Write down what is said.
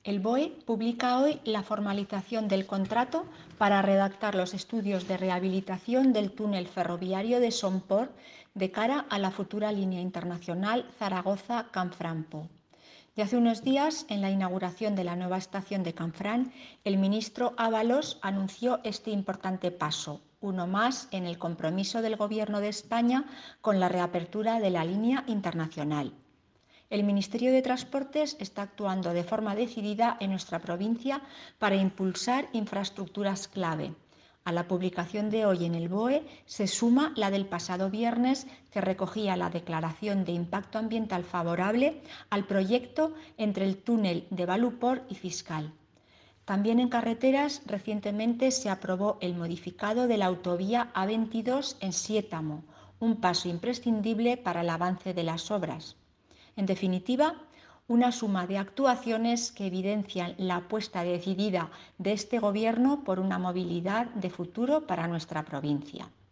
El BOE publica hoy la formalización del contrato para redactar los estudios de rehabilitación del túnel ferroviario de Somport de cara a la futura línea internacional Zaragoza-Canfranc-Po. Y hace unos días, en la inauguración de la nueva estación de Canfranc, el ministro Ábalos anunció este importante paso, uno más en el compromiso del Gobierno de España con la reapertura de la línea internacional. El Ministerio de Transportes está actuando de forma decidida en nuestra provincia para impulsar infraestructuras clave. A la publicación de hoy en el BOE se suma la del pasado viernes, que recogía la declaración de impacto ambiental favorable al proyecto entre el túnel de Valuport y Fiscal. También en carreteras, recientemente se aprobó el modificado de la autovía A22 en Siétamo, un paso imprescindible para el avance de las obras. En definitiva, una suma de actuaciones que evidencian la apuesta decidida de este Gobierno por una movilidad de futuro para nuestra provincia.